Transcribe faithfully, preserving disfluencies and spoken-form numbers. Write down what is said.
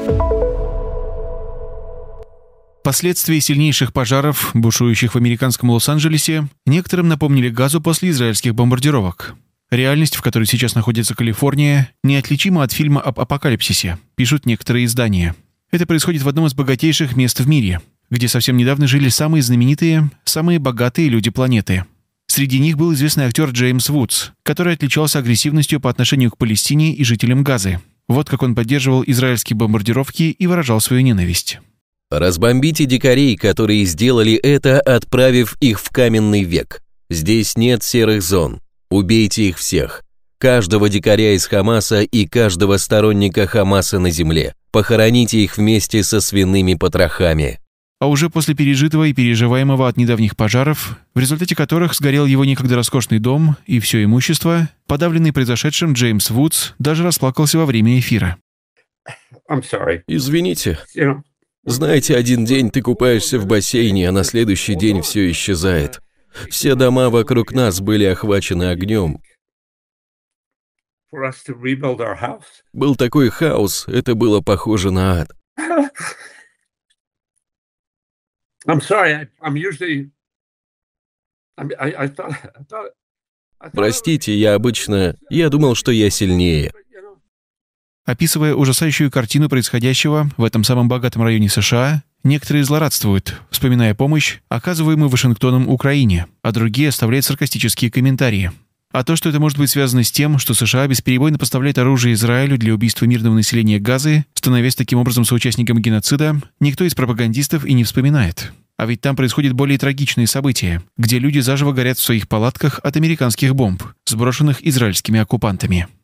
Последствия сильнейших пожаров, бушующих в американском Лос-Анджелесе, некоторым напомнили Газу после израильских бомбардировок. Реальность, в которой сейчас находится Калифорния, неотличима от фильма об апокалипсисе, пишут некоторые издания. Это происходит в одном из богатейших мест в мире, где совсем недавно жили самые знаменитые, самые богатые люди планеты. Среди них был известный актер Джеймс Вудс, который отличался агрессивностью по отношению к Палестине и жителям Газы. Вот как он поддерживал израильские бомбардировки и выражал свою ненависть. «Разбомбите дикарей, которые сделали это, отправив их в каменный век. Здесь нет серых зон. Убейте их всех. Каждого дикаря из Хамаса и каждого сторонника Хамаса на земле. Похороните их вместе со свиными потрохами». А уже после пережитого и переживаемого от недавних пожаров, в результате которых сгорел его некогда роскошный дом и все имущество, подавленный произошедшим Джеймс Вудс даже расплакался во время эфира. «Извините. Знаете, один день ты купаешься в бассейне, а на следующий день все исчезает. Все дома вокруг нас были охвачены огнем. Был такой хаос, это было похоже на ад». Простите, я обычно... Я думал, что я сильнее. Описывая ужасающую картину происходящего в этом самом богатом районе США, некоторые злорадствуют, вспоминая помощь, оказываемую Вашингтоном Украине, а другие оставляют саркастические комментарии. А то, что это может быть связано с тем, что США бесперебойно поставляет оружие Израилю для убийства мирного населения Газы, становясь таким образом соучастником геноцида, никто из пропагандистов и не вспоминает. А ведь там происходят более трагичные события, где люди заживо горят в своих палатках от американских бомб, сброшенных израильскими оккупантами.